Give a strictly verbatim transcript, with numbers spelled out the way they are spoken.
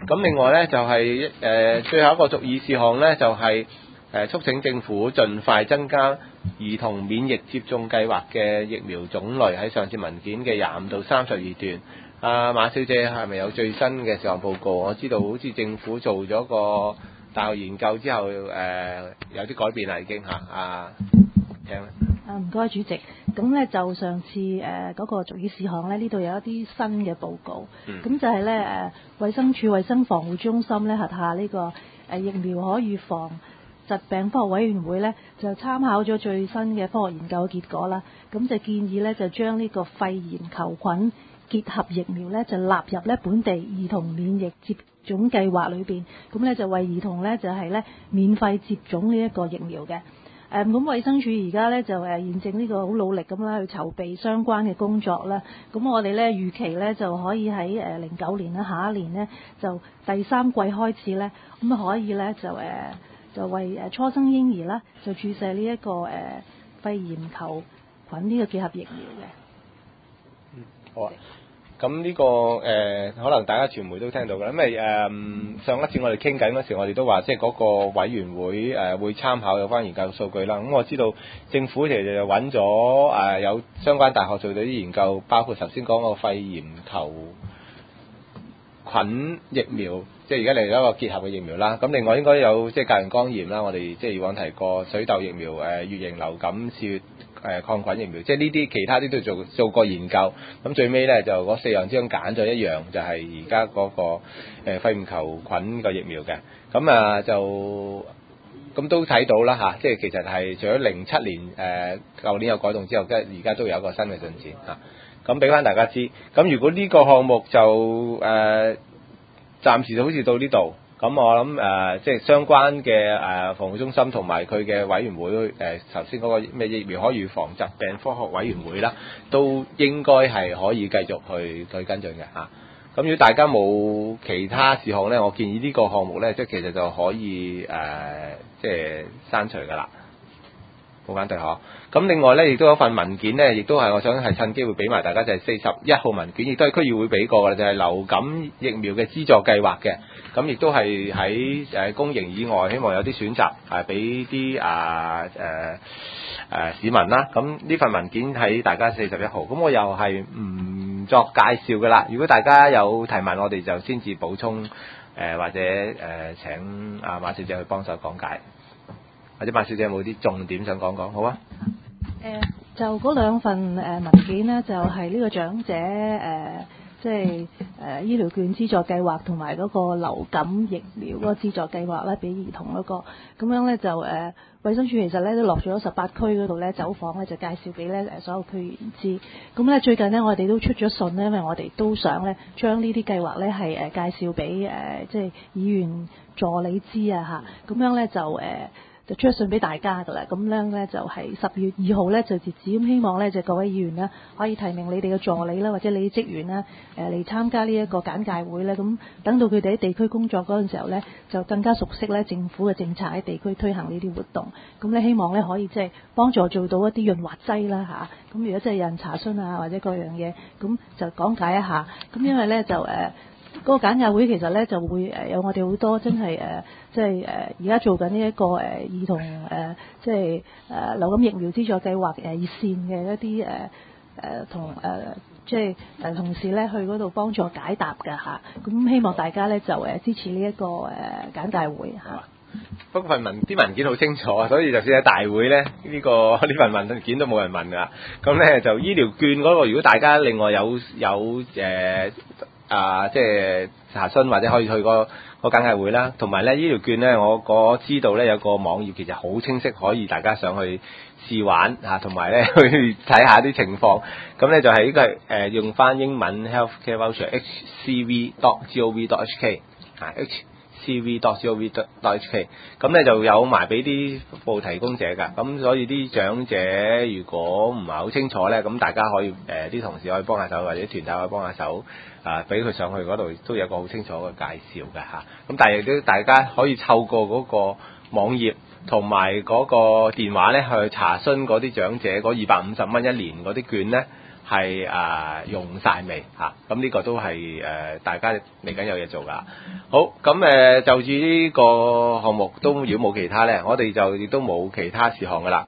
咁另外咧就係、呃、最後一個續議事項咧就係、呃、促請政府盡快增加兒童免疫接種計劃嘅疫苗種類，喺上次文件嘅廿五到三十二段。阿馬小姐係咪有最新嘅事項報告？我知道好似政府做咗個大學研究之後，誒、呃、有啲改變啦已經嚇。啊，請。 啊，唔該主席。咁咧就上次誒嗰、呃那個續議事項咧，呢度有一啲新嘅報告。咁、嗯、就係咧誒，衛生署衛生防護中心咧轄下呢、這個誒、呃、疫苗可預防疾病科學委員會咧，就參考咗最新嘅科學研究結果啦。咁就建議咧，就將呢個肺炎球菌結合疫苗咧，就納入咧本地兒童免疫接種計劃裏邊。咁咧就為兒童咧就係咧免費接種呢一個疫苗嘅。誒咁衛生署而家咧就誒現正呢個好努力咁啦，去籌備相關嘅工作啦。咁我哋咧預期咧就可以喺誒零九年啦，下一年呢，就第三季開始咧，咁啊可以咧就誒就為誒初生嬰兒啦，就注射呢、這、一個誒、呃、肺炎球菌呢個結合疫苗嘅。 嗯，好啊。咁呢、這個誒、呃，可能大家傳媒都聽到嘅，因為誒、呃、上一次我哋傾緊嗰時，我哋都話即係嗰個委員會誒、呃、會參考有關研究數據啦。咁、嗯、我知道政府其實就揾咗誒有相關大學做咗啲研究，包括頭先講個肺炎球菌疫苗，即係而家嚟咗一個結合嘅疫苗啦。咁另外應該有即係甲型肝炎啦，我哋即係以往提過水痘疫苗、誒乙型流感、刺血誒抗菌疫苗，即係呢啲其他啲都做做過研究。咁最尾咧就嗰四樣之中揀咗一樣，就係而家嗰個誒肺炎球菌個疫苗嘅。咁啊就咁都睇到啦嚇，即係其實係除咗零七年誒舊年有改動之後，即係而家都有一個新嘅進展嚇。咁俾翻大家知，咁如果呢個項目就誒、呃、暫時就好似到呢度，咁我諗誒即係相關嘅誒、呃、防護中心同埋佢嘅委員會誒頭先嗰個咩疫苗可預防疾病科學委員會啦，都應該係可以繼續去去跟進嘅嚇。咁、啊、如果大家冇其他事項咧，我建議呢個項目咧，即係其實就可以誒、呃、即係刪除㗎啦。冇反對嗬，咁另外咧，亦都有份文件咧，亦都係我想係趁機會俾埋大家，就係四十一號文件，亦都係區議會俾過嘅，就係、是、流感疫苗嘅資助計劃嘅。咁亦都係喺誒公營以外，希望有啲選擇係俾啲啊誒誒市民啦。咁呢份文件喺大家四十一號，咁我又係唔作介紹嘅啦。如果大家有提問，我哋就先至補充誒、呃、或者誒、呃、請阿馬小姐去幫手講解。或者馬小姐有冇啲重點想講講？好啊。 誒、呃，就嗰兩份誒、呃、文件呢，就係、是、呢個長者誒，即係誒醫療券資助計劃同埋嗰個流感疫苗嗰個資助計劃咧，俾兒童嗰、那個咁樣咧就誒，衛、呃、生署其實咧都落咗十八區嗰度咧走訪咧，就介紹俾咧誒所有區議員知。咁咧最近呢，我哋都出咗信咧，因為我哋都想咧將呢啲計劃咧係誒介紹俾誒即係議員助理知啊嚇。咁樣咧就誒。呃就出信俾大家㗎啦，咁樣咧就係十月二號咧就截止，咁希望咧就各位議員呢可以提名你哋嘅助理啦，或者你啲職員呢誒嚟參加呢一個簡介會咧，咁等到佢哋喺地區工作嗰陣時候咧，就更加熟悉咧政府嘅政策喺地區推行呢啲活動，咁咧希望咧可以即係幫助做到一啲潤滑劑啦嚇，咁如果真係有人查詢啊或者各樣嘢，咁就講解一下，咁因為咧就誒。呃嗰、那個簡介會其實咧就會誒有我哋好多真係誒即係誒而家做緊呢一個誒兒童誒即係誒流感疫苗資助計劃誒熱線嘅一啲誒誒同誒即係誒同事咧去嗰度幫助解答㗎嚇，咁希望大家咧就誒支持呢一個誒簡介會嚇。 不過份文啲文件好清楚，所以就算喺大會咧，呢、這個呢份文件都冇人問㗎。咁咧就醫療券嗰、那個，如果大家另外有有誒。呃啊，即係查詢或者可以去個個簡介會啦，同埋咧醫療券咧，我我知道咧有個網頁其實好清晰，可以大家上去試玩嚇，同埋咧去睇下啲情況。咁咧就係呢個係誒用翻英文 healthcare voucher h c v dot gov dot h k 啊 h c v dot gov dot h k， 咁咧就有埋俾啲服務提供者㗎。咁所以啲長者如果唔係好清楚咧，咁大家可以誒啲、呃、同事可以幫下手，或者團體可以幫下手。啊！俾佢上去嗰度都有個好清楚嘅介紹嘅嚇，咁但係亦都大家可以透過嗰個網頁同埋嗰個電話咧去查詢嗰啲長者嗰二百五十蚊一年嗰啲券咧， 係誒、呃、用晒未嚇？咁、啊、呢個都係誒、呃、大家嚟緊有嘢做㗎。好，咁誒、呃、就住呢個項目都如果冇其他咧，我哋就亦都冇其他事項㗎啦。